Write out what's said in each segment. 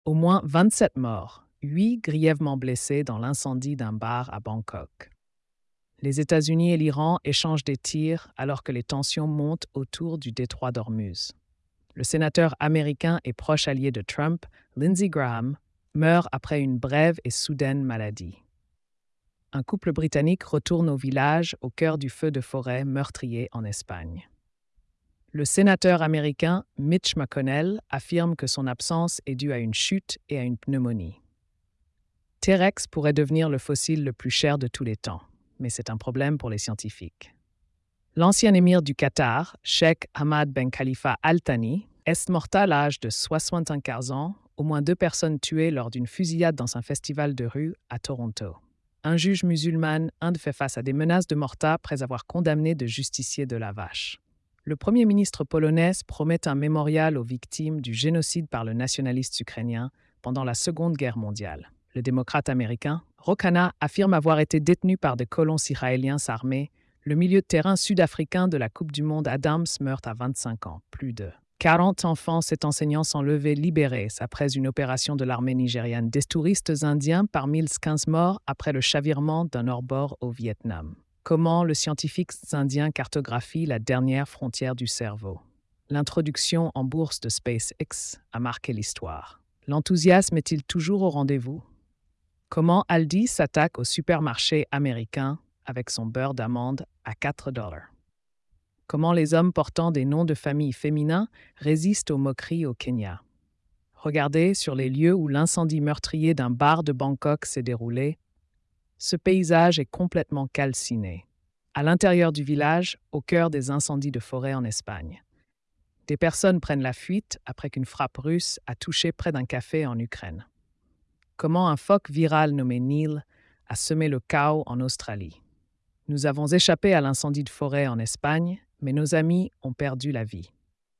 Au moins 27 morts, 8 grièvement blessés dans l'incendie d'un bar à Bangkok. Les États-Unis et l'Iran échangent des tirs alors que les tensions montent autour du détroit d'Ormuz. Le sénateur américain et proche allié de Trump, Lindsey Graham, meurt après une brève et soudaine maladie. Un couple britannique retourne au village au cœur du feu de forêt meurtrier en Espagne. Le sénateur américain Mitch McConnell affirme que son absence est due à une chute et à une pneumonie. T-Rex pourrait devenir le fossile le plus cher de tous les temps, mais c'est un problème pour les scientifiques. L'ancien émir du Qatar, Sheikh Hamad Ben Khalifa Al Thani, est mort à l'âge de 75 ans, au moins 2 personnes tuées lors d'une fusillade dans un festival de rue à Toronto. Un juge musulman Inde fait face à des menaces de morta après avoir condamné de justiciers de la vache. Le Premier ministre polonais promet un mémorial aux victimes du génocide par le nationaliste ukrainien pendant la Seconde Guerre mondiale. Le démocrate américain, Ro Khanna, affirme avoir été détenu par des colons israéliens armés. Le milieu de terrain sud-africain de la Coupe du monde Adams meurt à 25 ans. Plus de 40 enfants, cet enseignant s'enlevés libérés après une opération de l'armée nigériane. Des touristes indiens parmi les 15 morts après le chavirement d'un hors-bord au Vietnam. Comment le scientifique indien cartographie la dernière frontière du cerveau. L'introduction en bourse de SpaceX a marqué l'histoire. L'enthousiasme est-il toujours au rendez-vous? Comment Aldi s'attaque au supermarché américain avec son beurre d'amande à 4 $? Comment les hommes portant des noms de famille féminins résistent aux moqueries au Kenya? Regardez sur les lieux où l'incendie meurtrier d'un bar de Bangkok s'est déroulé. Ce paysage est complètement calciné. À l'intérieur du village, au cœur des incendies de forêt en Espagne. Des personnes prennent la fuite après qu'une frappe russe a touché près d'un café en Ukraine. Comment un phoque viral nommé Neil a semé le chaos en Australie. Nous avons échappé à l'incendie de forêt en Espagne, mais nos amis ont perdu la vie.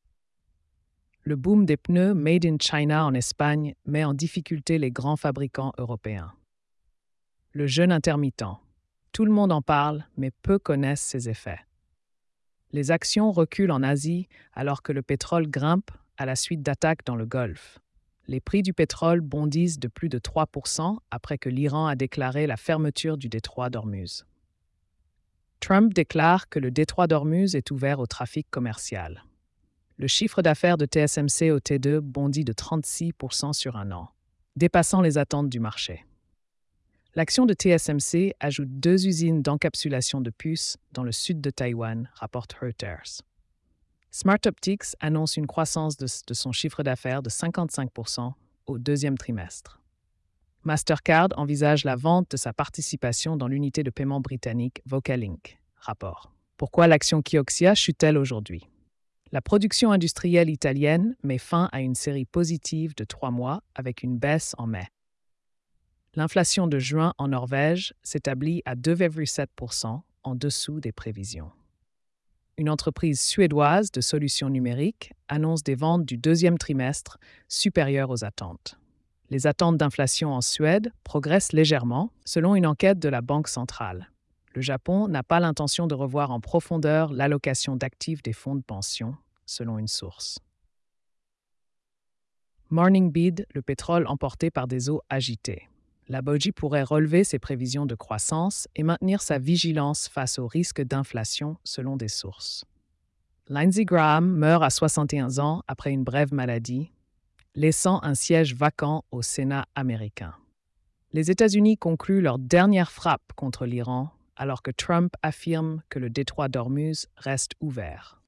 Le boom des pneus Made in China en Espagne met en difficulté les grands fabricants européens. Le jeûne intermittent. Tout le monde en parle, mais peu connaissent ses effets. Les actions reculent en Asie alors que le pétrole grimpe à la suite d'attaques dans le Golfe. Les prix du pétrole bondissent de plus de 3% après que l'Iran a déclaré la fermeture du détroit d'Ormuz. Trump déclare que le détroit d'Ormuz est ouvert au trafic commercial. Le chiffre d'affaires de TSMC au T2 bondit de 36% sur un an, dépassant les attentes du marché. L'action de TSMC ajoute 2 usines d'encapsulation de puces dans le sud de Taïwan, rapporte Reuters. Smart Optics annonce une croissance de son chiffre d'affaires de 55% au deuxième trimestre. Mastercard envisage la vente de sa participation dans l'unité de paiement britannique Vocalink. Rapport. Pourquoi l'action Kioxia chute-t-elle aujourd'hui? La production industrielle italienne met fin à une série positive de 3 mois avec une baisse en mai. L'inflation de juin en Norvège s'établit à 2,7%, en dessous des prévisions. Une entreprise suédoise de solutions numériques annonce des ventes du deuxième trimestre supérieures aux attentes. Les attentes d'inflation en Suède progressent légèrement, selon une enquête de la Banque centrale. Le Japon n'a pas l'intention de revoir en profondeur l'allocation d'actifs des fonds de pension, selon une source. Morning Bid, le pétrole emporté par des eaux agitées. La BOJ pourrait relever ses prévisions de croissance et maintenir sa vigilance face aux risques d'inflation, selon des sources. Lindsey Graham meurt à 61 ans après une brève maladie, laissant un siège vacant au Sénat américain. Les États-Unis concluent leur dernière frappe contre l'Iran, alors que Trump affirme que le détroit d'Ormuz reste ouvert.